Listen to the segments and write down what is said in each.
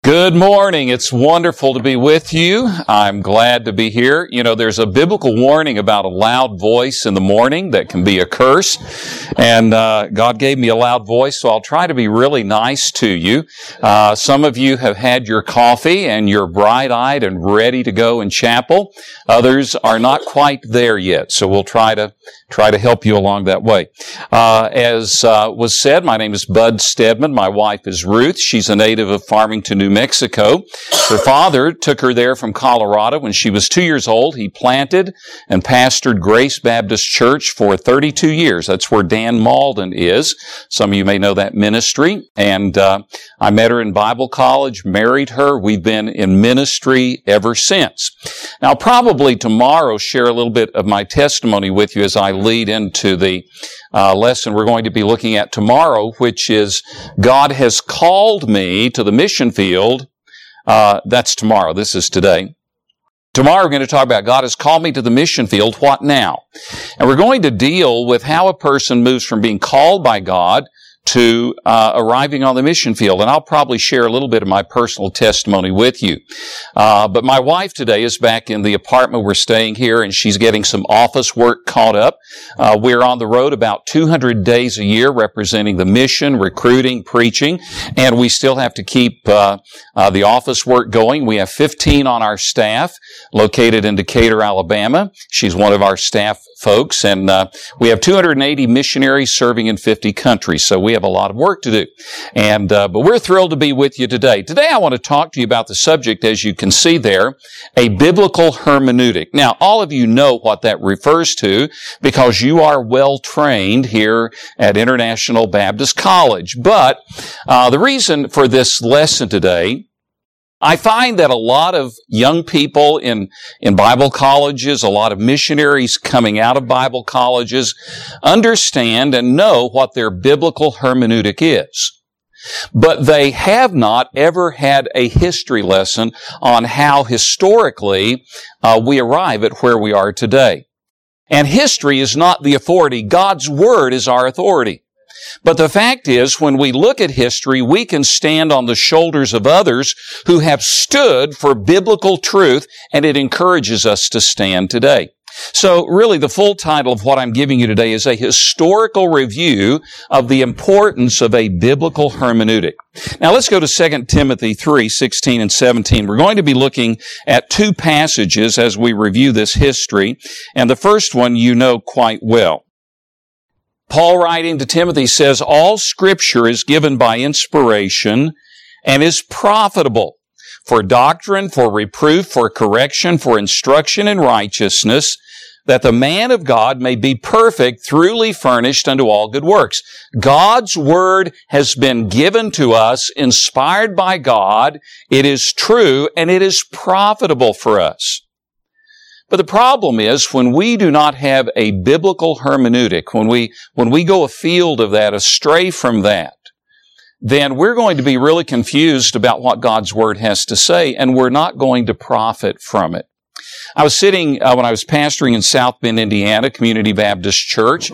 Good morning. It's wonderful to be with you. I'm glad to be here. You know, there's a biblical warning about a loud voice in the morning that can be a curse. And God gave me a loud voice, so I'll try to be really nice to you. Some of you have had your coffee and you're bright-eyed and ready to go in chapel. Others are not quite there yet, so we'll try to help you along that way. As was said, my name is Bud Stedman. My wife is Ruth. She's a native of Farmington, New Mexico. Her father took her there from Colorado when she was 2 years old. He planted and pastored Grace Baptist Church for 32 years. That's where Dan Malden is. Some of you may know that ministry. And I met her in Bible college, married her. We've been in ministry ever since. Now, I'll probably tomorrow share a little bit of my testimony with you as I lead into the lesson we're going to be looking at tomorrow, which is God has called me to the mission field. That's tomorrow. This is today. Tomorrow we're going to talk about God has called me to the mission field. What now? And we're going to deal with how a person moves from being called by God to arriving on the mission field. And I'll probably share a little bit of my personal testimony with you. But my wife today is back in the apartment we're staying here, and she's getting some office work caught up. We're on the road about 200 days a year representing the mission, recruiting, preaching, and we still have to keep the office work going. We have 15 on our staff located in Decatur, Alabama. She's one of our staff folks, and we have 280 missionaries serving in 50 countries. So we have a lot of work to do. And but we're thrilled to be with you today. Today I want to talk to you about the subject, as you can see there, a biblical hermeneutic. Now, all of you know what that refers to because you are well trained here at International Baptist College. But the reason for this lesson today, I find that a lot of young people in Bible colleges, a lot of missionaries coming out of Bible colleges, understand and know what their biblical hermeneutic is. But they have not ever had a history lesson on how historically we arrive at where we are today. And history is not the authority. God's Word is our authority. But the fact is, when we look at history, we can stand on the shoulders of others who have stood for biblical truth, and it encourages us to stand today. So really, the full title of what I'm giving you today is a historical review of the importance of a biblical hermeneutic. Now let's go to 2 Timothy 3:16 and 17. We're going to be looking at two passages as we review this history, and the first one you know quite well. Paul, writing to Timothy, says, all Scripture is given by inspiration and is profitable for doctrine, for reproof, for correction, for instruction in righteousness, that the man of God may be perfect, thoroughly furnished unto all good works. God's Word has been given to us, inspired by God. It is true, and it is profitable for us. But the problem is when we do not have a biblical hermeneutic, when we go afield of that, astray from that, then we're going to be really confused about what God's Word has to say, and we're not going to profit from it. I was sitting, when I was pastoring in South Bend, Indiana, Community Baptist Church,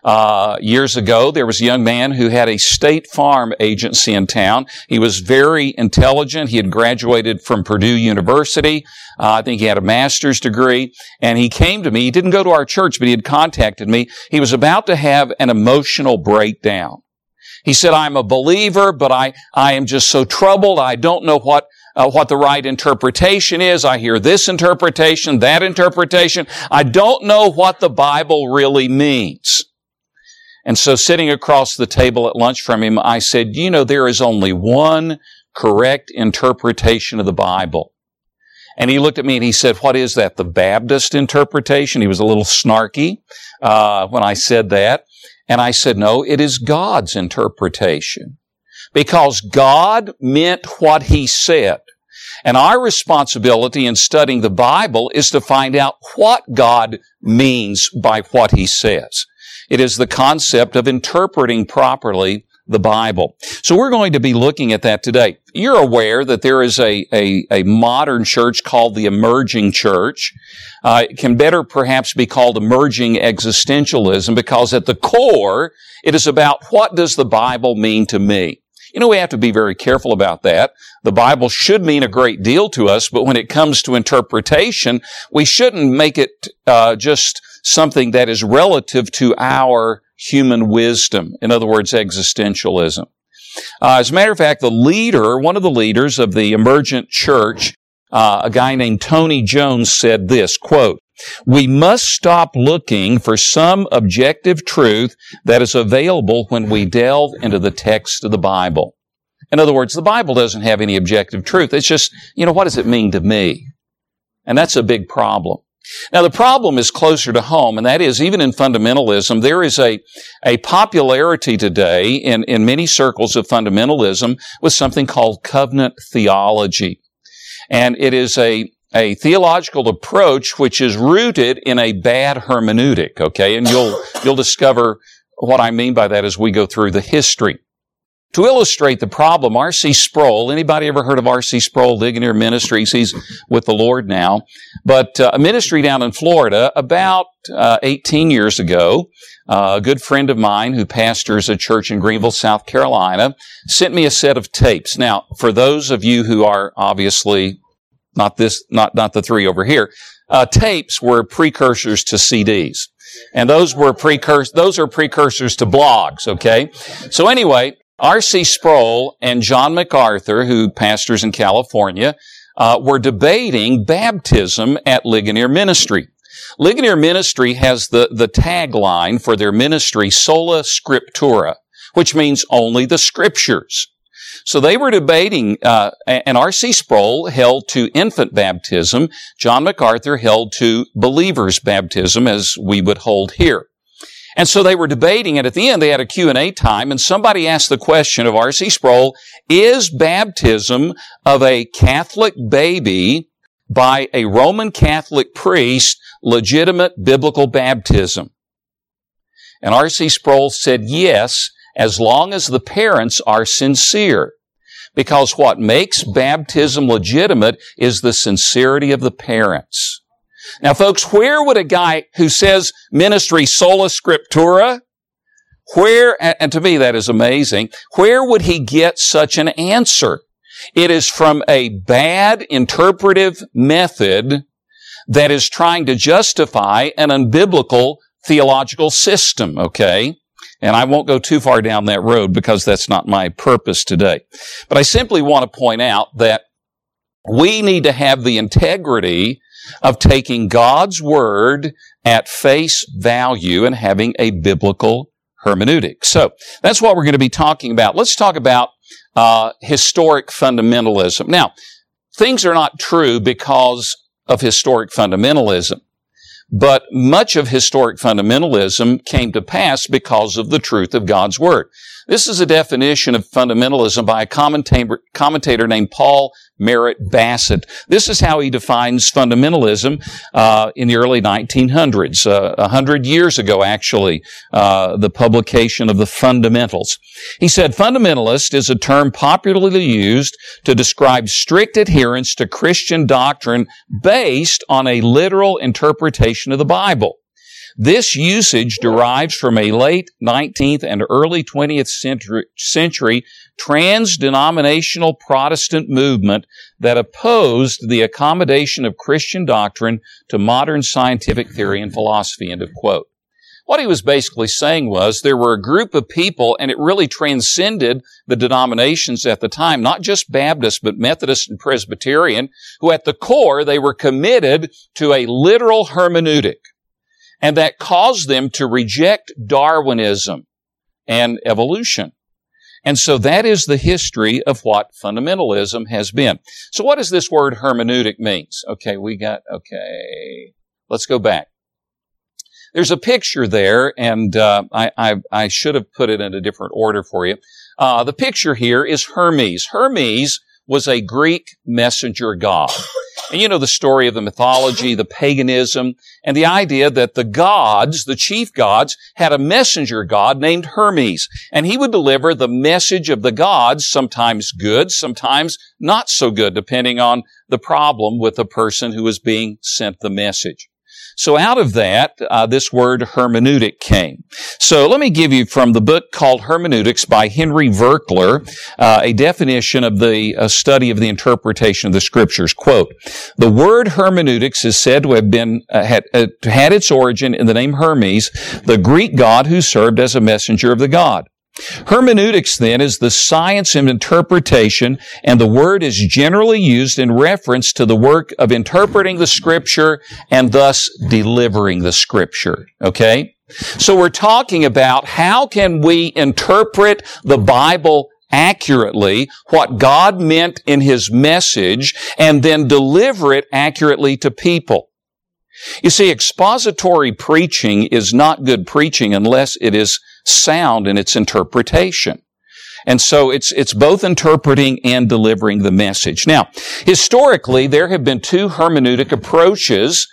years ago. There was a young man who had a State Farm agency in town. He was very intelligent. He had graduated from Purdue University. I think he had a master's degree. And he came to me. He didn't go to our church, but he had contacted me. He was about to have an emotional breakdown. He said, I'm a believer, but I am just so troubled. I don't know what the right interpretation is. I hear this interpretation, that interpretation. I don't know what the Bible really means. And so sitting across the table at lunch from him, I said, you know, there is only one correct interpretation of the Bible. And he looked at me and he said, what is that, the Baptist interpretation? He was a little snarky when I said that. And I said, no, it is God's interpretation. Because God meant what He said. And our responsibility in studying the Bible is to find out what God means by what He says. It is the concept of interpreting properly the Bible. So we're going to be looking at that today. You're aware that there is a modern church called the emerging church. It can better perhaps be called emerging existentialism because at the core, it is about what does the Bible mean to me? We have to be very careful about that. The Bible should mean a great deal to us, but when it comes to interpretation, we shouldn't make it just something that is relative to our human wisdom. In other words, existentialism. As a matter of fact, one of the leaders of the emergent church, a guy named Tony Jones, said this, quote, "We must stop looking for some objective truth that is available when we delve into the text of the Bible." In other words, the Bible doesn't have any objective truth. It's just, what does it mean to me? And that's a big problem. Now, the problem is closer to home, and that is, even in fundamentalism, there is a popularity today in many circles of fundamentalism with something called covenant theology. And it is a theological approach which is rooted in a bad hermeneutic, okay? And you'll discover what I mean by that as we go through the history. To illustrate the problem, R.C. Sproul, anybody ever heard of R.C. Sproul, Ligonier Ministries? He's with the Lord now. But a ministry down in Florida about 18 years ago, a good friend of mine who pastors a church in Greenville, South Carolina, sent me a set of tapes. Now, for those of you who are obviously not the three over here, tapes were precursors to CDs. And those are precursors to blogs, okay? So anyway, R.C. Sproul and John MacArthur, who pastors in California, were debating baptism at Ligonier Ministry. Ligonier Ministry has the tagline for their ministry, Sola Scriptura, which means only the Scriptures. So they were debating, and R.C. Sproul held to infant baptism. John MacArthur held to believer's baptism, as we would hold here. And so they were debating, and at the end they had a Q&A time, and somebody asked the question of R.C. Sproul, is baptism of a Catholic baby by a Roman Catholic priest legitimate biblical baptism? And R.C. Sproul said yes, as long as the parents are sincere. Because what makes baptism legitimate is the sincerity of the parents. Now, folks, where would a guy who says ministry sola scriptura, and to me that is amazing, where would he get such an answer? It is from a bad interpretive method that is trying to justify an unbiblical theological system, okay? And I won't go too far down that road because that's not my purpose today. But I simply want to point out that we need to have the integrity of taking God's Word at face value and having a biblical hermeneutic. So that's what we're going to be talking about. Let's talk about historic fundamentalism. Now, things are not true because of historic fundamentalism, but much of historic fundamentalism came to pass because of the truth of God's Word. This is a definition of fundamentalism by a commentator named Paul Merritt Bassett. This is how he defines fundamentalism in the early 1900s, 100 years ago, actually, the publication of the Fundamentals. He said, fundamentalist is a term popularly used to describe strict adherence to Christian doctrine based on a literal interpretation of the Bible. This usage derives from a late 19th and early 20th century trans-denominational Protestant movement that opposed the accommodation of Christian doctrine to modern scientific theory and philosophy, end of quote. What he was basically saying was there were a group of people, and it really transcended the denominations at the time, not just Baptist, but Methodist and Presbyterian, who at the core, they were committed to a literal hermeneutic. And that caused them to reject Darwinism and evolution. And so that is the history of what fundamentalism has been. So what does this word hermeneutic means? Okay, let's go back. There's a picture there, and I should have put it in a different order for you. The picture here is Hermes. Hermes was a Greek messenger god. And you know the story of the mythology, the paganism, and the idea that the gods, the chief gods, had a messenger god named Hermes. And he would deliver the message of the gods, sometimes good, sometimes not so good, depending on the problem with the person who was being sent the message. So out of that, this word hermeneutic came. So let me give you from the book called Hermeneutics by Henry Virkler, a definition of the study of the interpretation of the Scriptures. Quote, the word hermeneutics is said to have been, had its origin in the name Hermes, the Greek god who served as a messenger of the god. Hermeneutics, then, is the science of interpretation, and the word is generally used in reference to the work of interpreting the Scripture and thus delivering the Scripture. Okay? So we're talking about how can we interpret the Bible accurately, what God meant in His message, and then deliver it accurately to people. You see, expository preaching is not good preaching unless it is sound in its interpretation. And so it's both interpreting and delivering the message. Now, historically, there have been two hermeneutic approaches.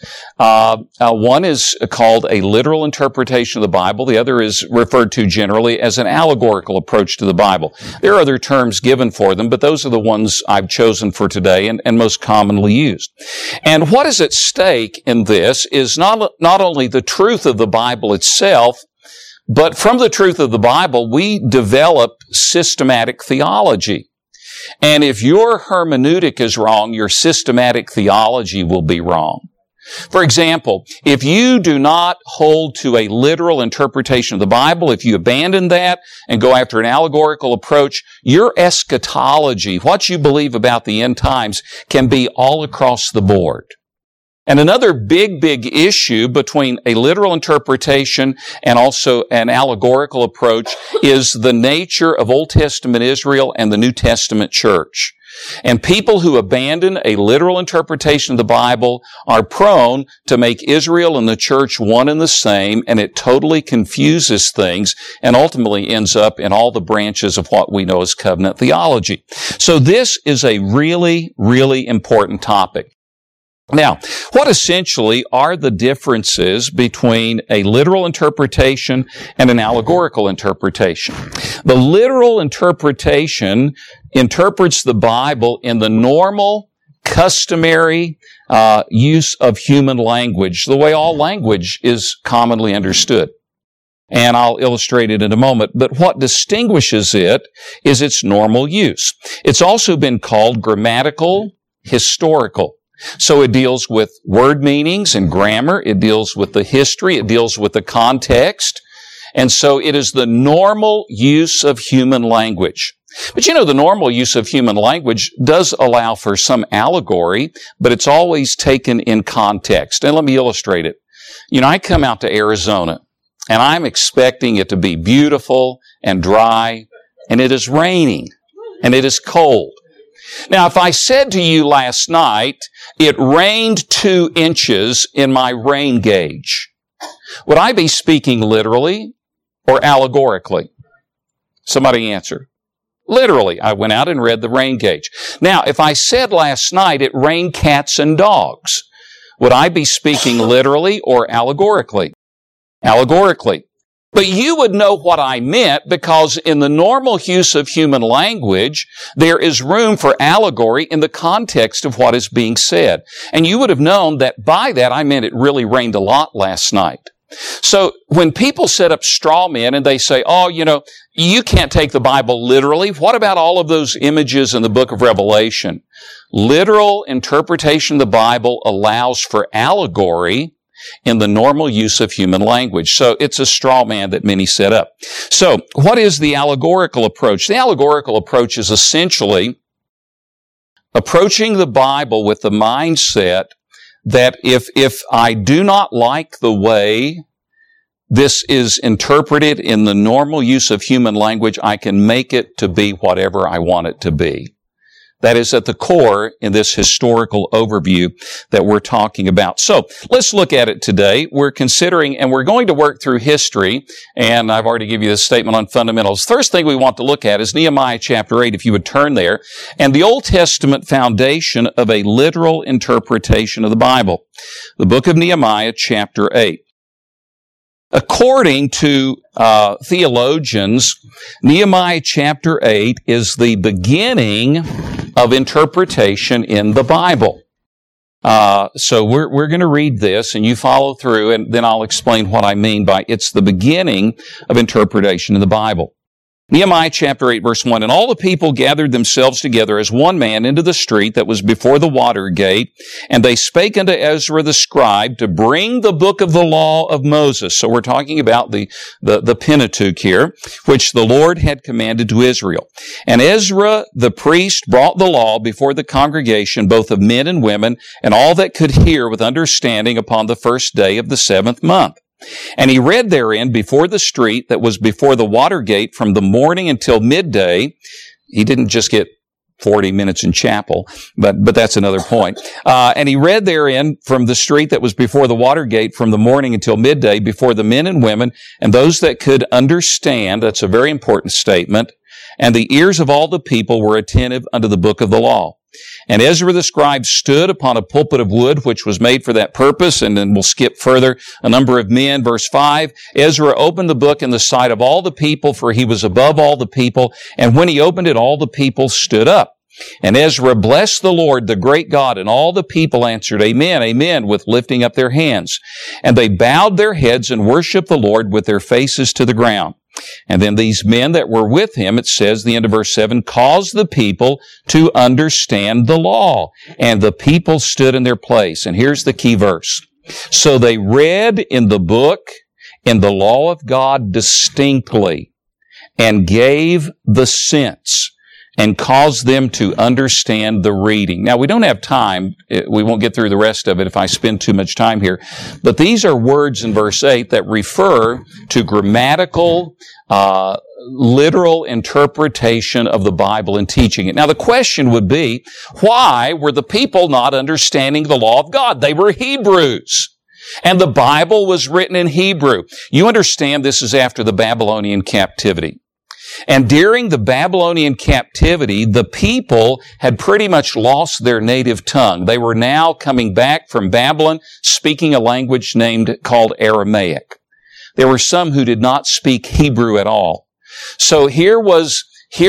One is called a literal interpretation of the Bible. The other is referred to generally as an allegorical approach to the Bible. There are other terms given for them, but those are the ones I've chosen for today and most commonly used. And what is at stake in this is not only the truth of the Bible itself, but from the truth of the Bible, we develop systematic theology. And if your hermeneutic is wrong, your systematic theology will be wrong. For example, if you do not hold to a literal interpretation of the Bible, if you abandon that and go after an allegorical approach, your eschatology, what you believe about the end times, can be all across the board. And another big issue between a literal interpretation and also an allegorical approach is the nature of Old Testament Israel and the New Testament church. And people who abandon a literal interpretation of the Bible are prone to make Israel and the church one and the same, and it totally confuses things and ultimately ends up in all the branches of what we know as covenant theology. So this is a really important topic. Now, what essentially are the differences between a literal interpretation and an allegorical interpretation? The literal interpretation interprets the Bible in the normal, customary use of human language, the way all language is commonly understood. And I'll illustrate it in a moment. But what distinguishes it is its normal use. It's also been called grammatical, historical. So it deals with word meanings and grammar. It deals with the history. It deals with the context. And so it is the normal use of human language. But you know, the normal use of human language does allow for some allegory, but it's always taken in context. And let me illustrate it. You know, I come out to Arizona, and I'm expecting it to be beautiful and dry, and it is raining, and it is cold. Now, if I said to you last night, it rained 2 inches in my rain gauge, would I be speaking literally or allegorically? Somebody answer. Literally. I went out and read the rain gauge. Now, if I said last night it rained cats and dogs, would I be speaking literally or allegorically? Allegorically. But you would know what I meant because in the normal use of human language, there is room for allegory in the context of what is being said. And you would have known that by that I meant it really rained a lot last night. So when people set up straw men and they say, oh, you know, you can't take the Bible literally. What about all of those images in the book of Revelation? Literal interpretation of the Bible allows for allegory in the normal use of human language. So it's a straw man that many set up. So what is the allegorical approach? The allegorical approach is essentially approaching the Bible with the mindset that if I do not like the way this is interpreted in the normal use of human language, I can make it to be whatever I want it to be. That is at the core in this historical overview that we're talking about. So let's look at it today. We're considering, and we're going to work through history, and I've already given you this statement on fundamentals. First thing we want to look at is Nehemiah chapter 8, if you would turn there, and the Old Testament foundation of a literal interpretation of the Bible. The book of Nehemiah chapter 8. According to theologians, Nehemiah chapter 8 is the beginning of interpretation in the Bible. So we're going to read this, and you follow through, and then I'll explain what I mean by it's the beginning of interpretation in the Bible. Nehemiah chapter 8, verse 1, and all the people gathered themselves together as one man into the street that was before the water gate, and they spake unto Ezra the scribe to bring the book of the law of Moses. So we're talking about the Pentateuch here, which the Lord had commanded to Israel. And Ezra the priest brought the law before the congregation, both of men and women, and all that could hear with understanding upon the first day of the 7th month. And he read therein before the street that was before the water gate from the morning until midday. He didn't just get 40 minutes in chapel, but that's another point. And he read therein from the street that was before the water gate from the morning until midday before the men and women and those that could understand. That's a very important statement. And the ears of all the people were attentive unto the book of the law. And Ezra the scribe stood upon a pulpit of wood, which was made for that purpose. And then we'll skip further. A number of men, verse 5, Ezra opened the book in the sight of all the people, for he was above all the people. And when he opened it, all the people stood up. And Ezra blessed the Lord, the great God, and all the people answered, Amen, Amen, with lifting up their hands. And they bowed their heads and worshiped the Lord with their faces to the ground. And then these men that were with him, it says, the end of verse 7, caused the people to understand the law. And the people stood in their place. And here's the key verse. So they read in the book, in the law of God distinctly, and gave the sense, and caused them to understand the reading. Now, we don't have time. We won't get through the rest of it if I spend too much time here. But these are words in verse 8 that refer to grammatical, literal interpretation of the Bible and teaching it. Now, the question would be, why were the people not understanding the law of God? They were Hebrews. And the Bible was written in Hebrew. You understand this is after the Babylonian captivity. And during the Babylonian captivity, the people had pretty much lost their native tongue. They were now coming back from Babylon, speaking a language called Aramaic. There were some who did not speak Hebrew at all. So here was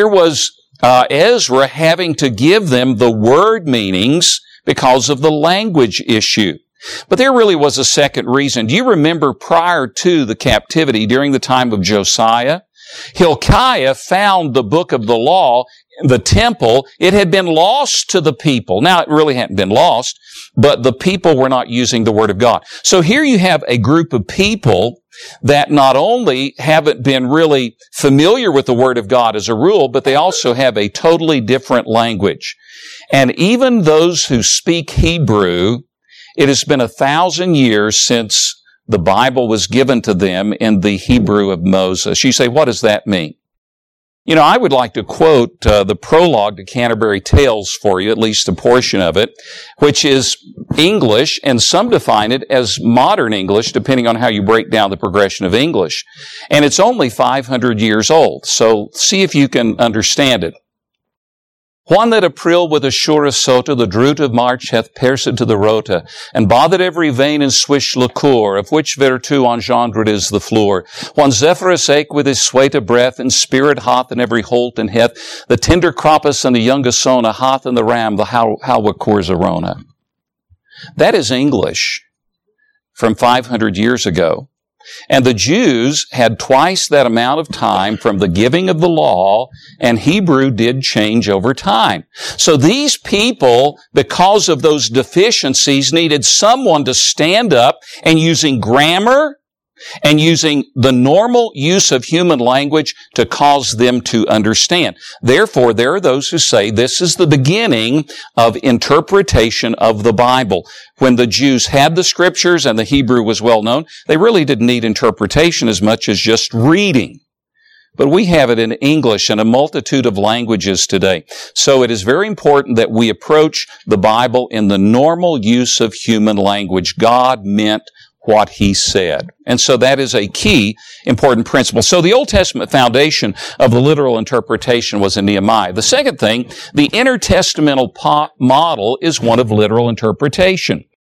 Ezra having to give them the word meanings because of the language issue. But there really was a second reason. Do you remember prior to the captivity, during the time of Josiah, Hilkiah found the book of the law in the temple. It had been lost to the people. Now, it really hadn't been lost, but the people were not using the Word of God. So here you have a group of people that not only haven't been really familiar with the Word of God as a rule, but they also have a totally different language. And even those who speak Hebrew, it has been 1,000 years since the Bible was given to them in the Hebrew of Moses. You say, what does that mean? You know, I would like to quote the prologue to Canterbury Tales for you, at least a portion of it, which is English, and some define it as modern English, depending on how you break down the progression of English. And it's only 500 years old, so see if you can understand it. Juan that April with a sure sota, the drought of March hath pierced to the rota, and bothered every vein and swish liqueur, of which vertu engendred is the floor. Juan Zephyrus ake with his sweet of breath, and spirit hath in every holt and heth, the tender croppus and the young Asona hath in the ram, the halwa corzarona. That is English from 500 years ago. And the Jews had twice that amount of time from the giving of the law, and Hebrew did change over time. So these people, because of those deficiencies, needed someone to stand up and using grammar and using the normal use of human language to cause them to understand. Therefore, there are those who say this is the beginning of interpretation of the Bible. When the Jews had the Scriptures and the Hebrew was well known, they really didn't need interpretation as much as just reading. But we have it in English and a multitude of languages today. So it is very important that we approach the Bible in the normal use of human language. God meant what He said. And so that is a key important principle. So the Old Testament foundation of the literal interpretation was in Nehemiah. The second thing, the intertestamental model is one of literal interpretation.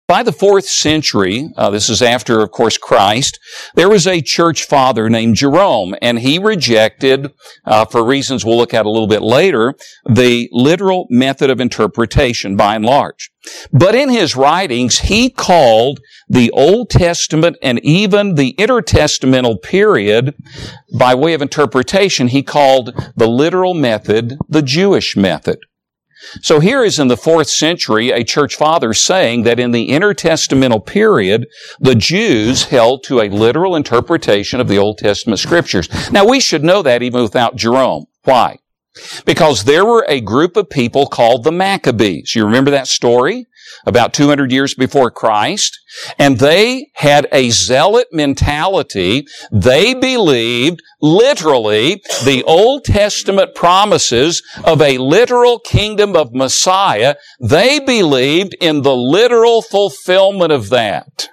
By the 4th century, this is after, of course, Christ, there was a church father named Jerome, and he rejected, for reasons we'll look at a little bit later, the literal method of interpretation by and large. But in his writings, he called the Old Testament and even the intertestamental period, by way of interpretation, he called the literal method the Jewish method. So here is in the 4th century a church father saying that in the intertestamental period, the Jews held to a literal interpretation of the Old Testament scriptures. Now we should know that even without Jerome. Why? Because there were a group of people called the Maccabees. You remember that story? About 200 years before Christ. And they had a zealot mentality. They believed literally the Old Testament promises of a literal kingdom of Messiah. They believed in the literal fulfillment of that.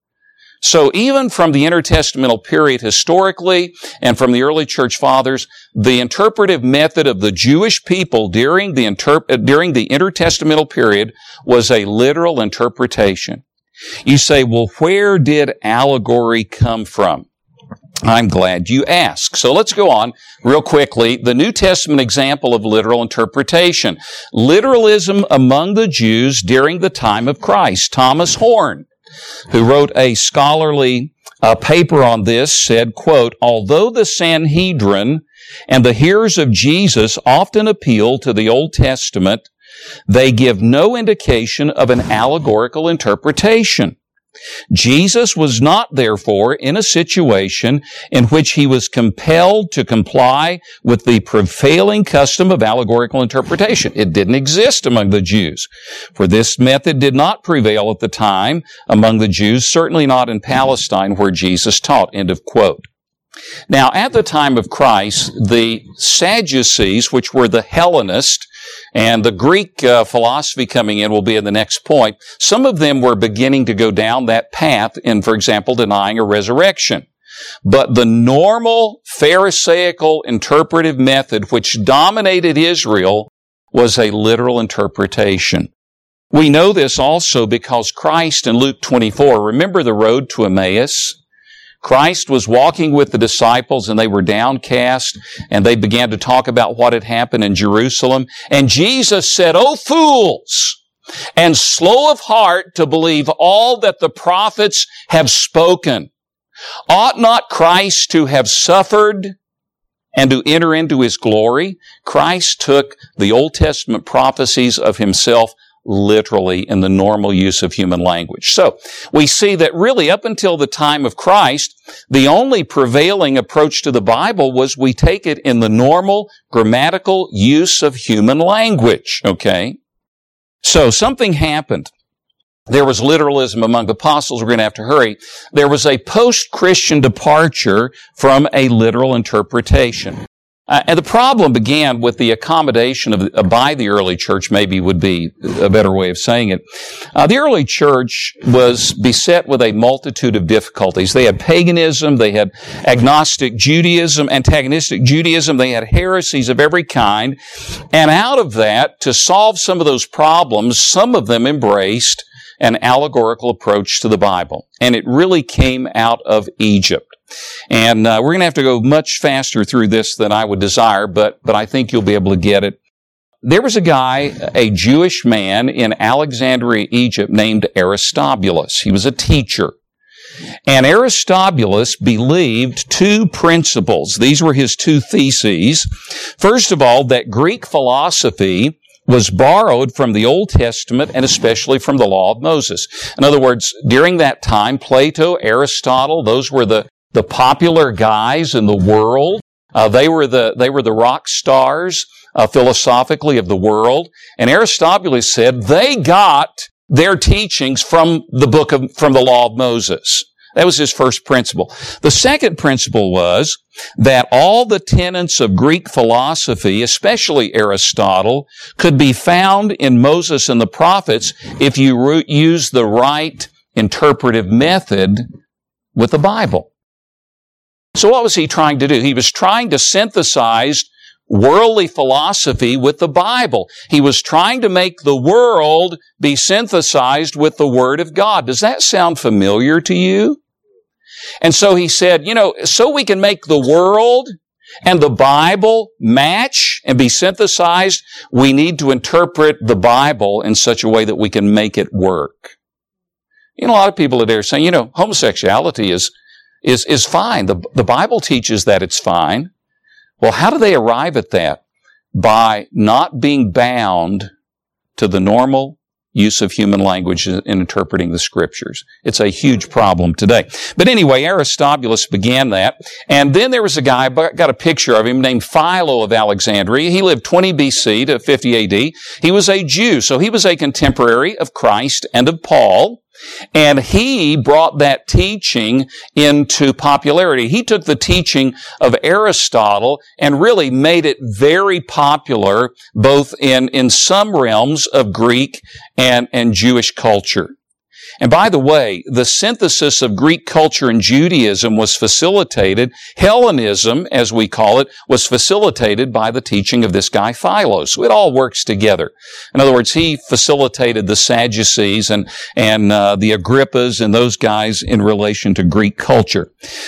So even from the intertestamental period historically and from the early church fathers, the interpretive method of the Jewish people during the intertestamental period was a literal interpretation. You say, well, where did allegory come from? I'm glad you asked. So let's go on real quickly. The New Testament example of literal interpretation. Literalism among the Jews during the time of Christ. Thomas Horn, who wrote a scholarly paper on this, said, quote, although the Sanhedrin and the hearers of Jesus often appeal to the Old Testament, they give no indication of an allegorical interpretation. Jesus was not, therefore, in a situation in which he was compelled to comply with the prevailing custom of allegorical interpretation. It didn't exist among the Jews, for this method did not prevail at the time among the Jews, certainly not in Palestine where Jesus taught, end of quote. Now, at the time of Christ, the Sadducees, which were the Hellenists, and the Greek philosophy coming in will be in the next point, some of them were beginning to go down that path in, for example, denying a resurrection. But the normal Pharisaical interpretive method which dominated Israel was a literal interpretation. We know this also because Christ in Luke 24, remember the road to Emmaus? Christ was walking with the disciples and they were downcast and they began to talk about what had happened in Jerusalem. And Jesus said, "O fools, and slow of heart to believe all that the prophets have spoken. Ought not Christ to have suffered and to enter into His glory?" Christ took the Old Testament prophecies of Himself literally in the normal use of human language. So we see that really up until the time of Christ, the only prevailing approach to the Bible was we take it in the normal grammatical use of human language. Okay? So something happened. There was literalism among the apostles. We're going to have to hurry. There was a post-Christian departure from a literal interpretation. And the problem began with the accommodation by the early church, maybe would be a better way of saying it. The early church was beset with a multitude of difficulties. They had paganism, they had agnostic Judaism, antagonistic Judaism, they had heresies of every kind. And out of that, to solve some of those problems, some of them embraced an allegorical approach to the Bible. And it really came out of Egypt. And we're going to have to go much faster through this than I would desire, but I think you'll be able to get it. There was a guy, a Jewish man in Alexandria, Egypt, named Aristobulus. He was a teacher. And Aristobulus believed two principles. These were his two theses. First of all, that Greek philosophy was borrowed from the Old Testament and especially from the Law of Moses. In other words, during that time, Plato, Aristotle, those were the popular guys in the world. They were the rock stars, philosophically of the world. And Aristobulus said they got their teachings from the Law of Moses. That was his first principle. The second principle was that all the tenets of Greek philosophy, especially Aristotle, could be found in Moses and the prophets if you use the right interpretive method with the Bible. So what was he trying to do? He was trying to synthesize worldly philosophy with the Bible. He was trying to make the world be synthesized with the Word of God. Does that sound familiar to you? And so he said, so we can make the world and the Bible match and be synthesized, we need to interpret the Bible in such a way that we can make it work. A lot of people are there saying, homosexuality is fine. The Bible teaches that it's fine. Well, how do they arrive at that? By not being bound to the normal use of human language in interpreting the Scriptures. It's a huge problem today. But anyway, Aristobulus began that. And then there was a guy, I got a picture of him, named Philo of Alexandria. He lived 20 BC to 50 AD. He was a Jew, so he was a contemporary of Christ and of Paul. And he brought that teaching into popularity. He took the teaching of Aristotle and really made it very popular, both in some realms of Greek and Jewish culture. And by the way, the synthesis of Greek culture and Judaism was facilitated, Hellenism, as we call it, was facilitated by the teaching of this guy Philo. So it all works together. In other words, he facilitated the Sadducees and the Agrippas and those guys in relation to Greek culture.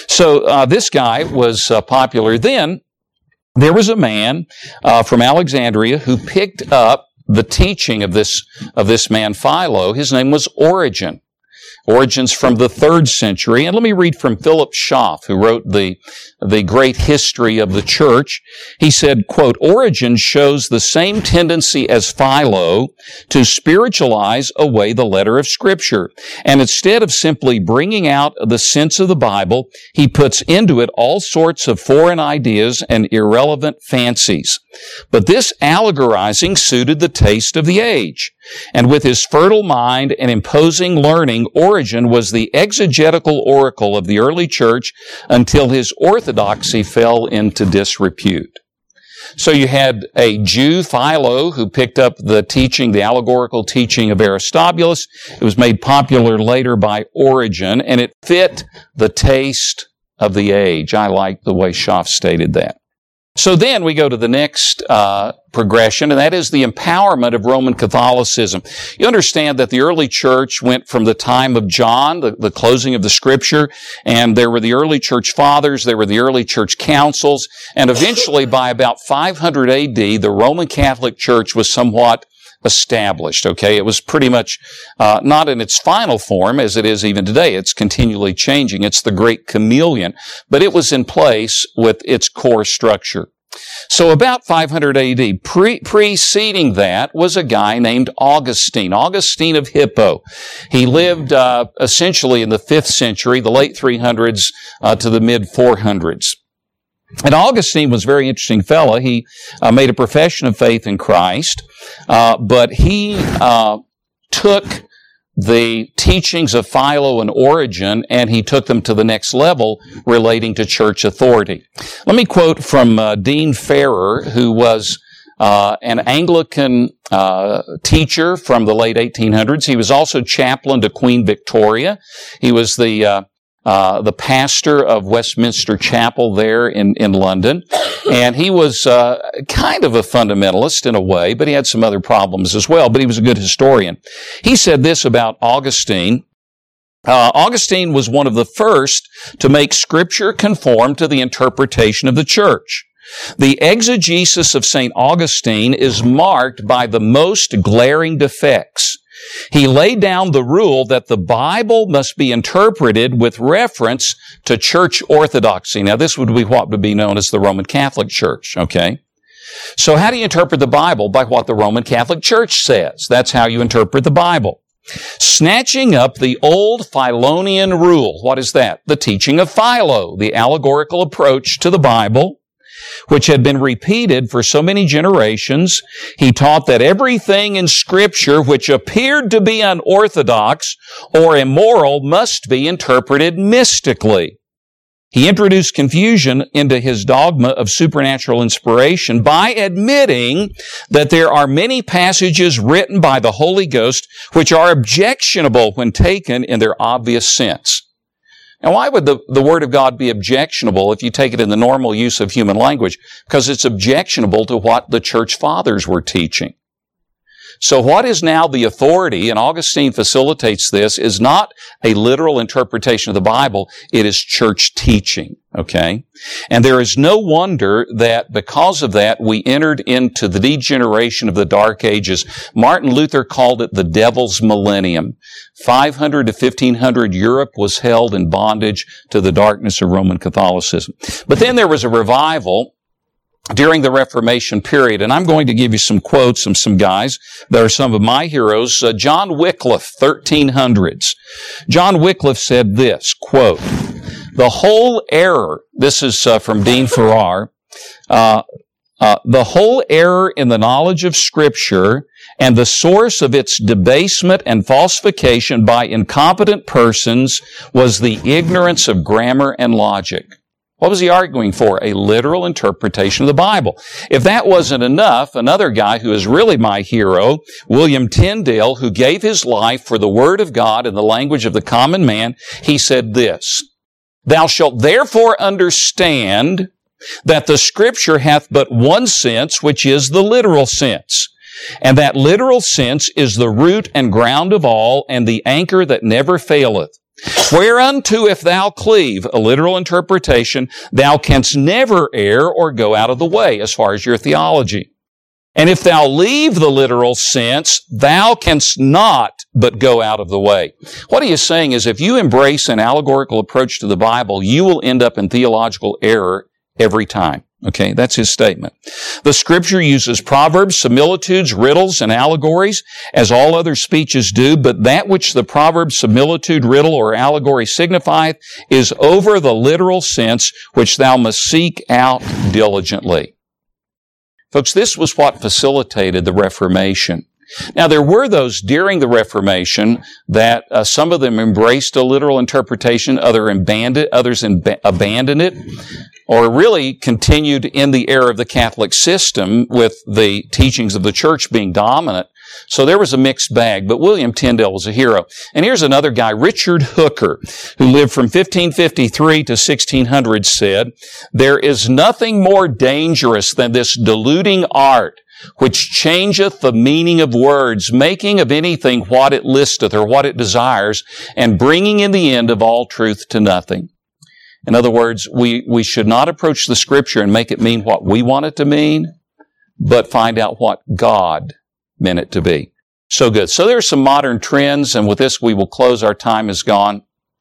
So this guy was popular. Then there was a man from Alexandria who picked up the teaching of this man Philo. His name was Origen. Origen's from the 3rd century. And let me read from Philip Schaff, who wrote the great history of the church. He said, quote, Origen shows the same tendency as Philo to spiritualize away the letter of Scripture. And instead of simply bringing out the sense of the Bible, he puts into it all sorts of foreign ideas and irrelevant fancies. But this allegorizing suited the taste of the age. And with his fertile mind and imposing learning, Origen was the exegetical oracle of the early church until his orthodoxy fell into disrepute. So you had a Jew, Philo, who picked up the teaching, the allegorical teaching of Aristobulus. It was made popular later by Origen, and it fit the taste of the age. I like the way Schaff stated that. So then we go to the next progression, and that is the empowerment of Roman Catholicism. You understand that the early church went from the time of John, the closing of the Scripture, and there were the early church fathers, there were the early church councils, and eventually by about 500 AD, the Roman Catholic Church was somewhat established, okay? It was pretty much not in its final form as it is even today. It's continually changing. It's the great chameleon, but it was in place with its core structure. So about 500 AD, preceding that was a guy named Augustine of Hippo. He lived essentially in the 5th century, the late 300s to the mid 400s. And Augustine was a very interesting fellow. He made a profession of faith in Christ, but he took the teachings of Philo and Origen, and he took them to the next level relating to church authority. Let me quote from Dean Farrer, who was an Anglican teacher from the late 1800s. He was also chaplain to Queen Victoria. He was the pastor of Westminster Chapel there in London. And he was kind of a fundamentalist in a way, but he had some other problems as well, but he was a good historian. He said this about Augustine. Augustine was one of the first to make Scripture conform to the interpretation of the church. The exegesis of St. Augustine is marked by the most glaring defects. He laid down the rule that the Bible must be interpreted with reference to church orthodoxy. Now, this would be what would be known as the Roman Catholic Church, okay? So how do you interpret the Bible? By what the Roman Catholic Church says. That's how you interpret the Bible. Snatching up the old Philonian rule. What is that? The teaching of Philo, the allegorical approach to the Bible, which had been repeated for so many generations. He taught that everything in Scripture which appeared to be unorthodox or immoral must be interpreted mystically. He introduced confusion into his dogma of supernatural inspiration by admitting that there are many passages written by the Holy Ghost which are objectionable when taken in their obvious sense. Now, why would the Word of God be objectionable if you take it in the normal use of human language? Because it's objectionable to what the church fathers were teaching. So what is now the authority, and Augustine facilitates this, is not a literal interpretation of the Bible, it is church teaching, okay? And there is no wonder that because of that, we entered into the degeneration of the Dark Ages. Martin Luther called it the devil's millennium. 500 to 1500, Europe was held in bondage to the darkness of Roman Catholicism. But then there was a revival during the Reformation period, and I'm going to give you some quotes from some guys that are some of my heroes. John Wycliffe, 1300s. John Wycliffe said this, quote, "The whole error," this is from Dean Farrar, "the whole error in the knowledge of Scripture and the source of its debasement and falsification by incompetent persons was the ignorance of grammar and logic." What was he arguing for? A literal interpretation of the Bible. If that wasn't enough, another guy who is really my hero, William Tyndale, who gave his life for the Word of God in the language of the common man, he said this, "Thou shalt therefore understand that the Scripture hath but one sense, which is the literal sense. And that literal sense is the root and ground of all, and the anchor that never faileth. Whereunto if thou cleave," a literal interpretation, "thou canst never err or go out of the way," as far as your theology. "And if thou leave the literal sense, thou canst not but go out of the way." What he is saying is if you embrace an allegorical approach to the Bible, you will end up in theological error every time. Okay, that's his statement. "The Scripture uses proverbs, similitudes, riddles, and allegories, as all other speeches do, but that which the proverb, similitude, riddle, or allegory signifieth is over the literal sense, which thou must seek out diligently." Folks, this was what facilitated the Reformation. Now, there were those during the Reformation that some of them embraced a literal interpretation, others abandoned it, or really continued in the era of the Catholic system with the teachings of the church being dominant. So there was a mixed bag, but William Tyndale was a hero. And here's another guy, Richard Hooker, who lived from 1553 to 1600, said, "There is nothing more dangerous than this deluding art, which changeth the meaning of words, making of anything what it listeth or what it desires, and bringing in the end of all truth to nothing." In other words, we should not approach the Scripture and make it mean what we want it to mean, but find out what God meant it to be. So good. So there are some modern trends, and with this we will close. Our time is gone.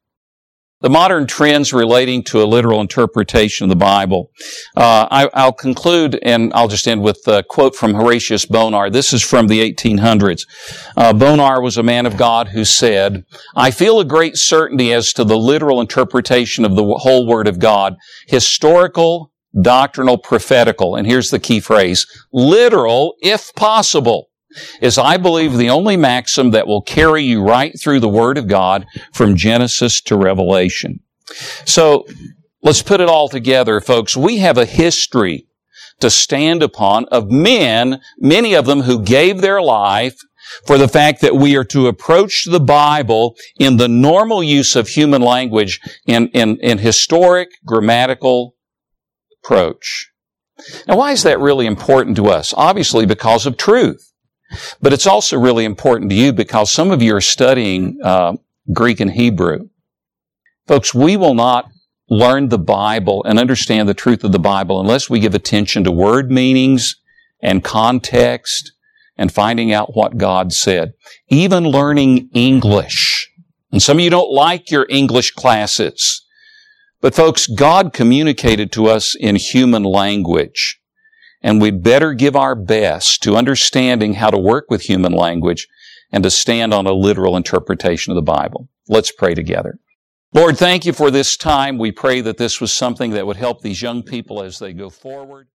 The modern trends relating to a literal interpretation of the Bible. I'll conclude, and I'll just end with a quote from Horatius Bonar. This is from the 1800s. Bonar was a man of God who said, "I feel a great certainty as to the literal interpretation of the whole Word of God, historical, doctrinal, prophetical," and here's the key phrase, "literal, if possible, is, I believe, the only maxim that will carry you right through the Word of God from Genesis to Revelation." So let's put it all together, folks. We have a history to stand upon of men, many of them who gave their life for the fact that we are to approach the Bible in the normal use of human language in historic, grammatical approach. Now, why is that really important to us? Obviously, because of truth. But it's also really important to you because some of you are studying Greek and Hebrew. Folks, we will not learn the Bible and understand the truth of the Bible unless we give attention to word meanings and context and finding out what God said. Even learning English. And some of you don't like your English classes. But folks, God communicated to us in human language. And we'd better give our best to understanding how to work with human language and to stand on a literal interpretation of the Bible. Let's pray together. Lord, thank you for this time. We pray that this was something that would help these young people as they go forward.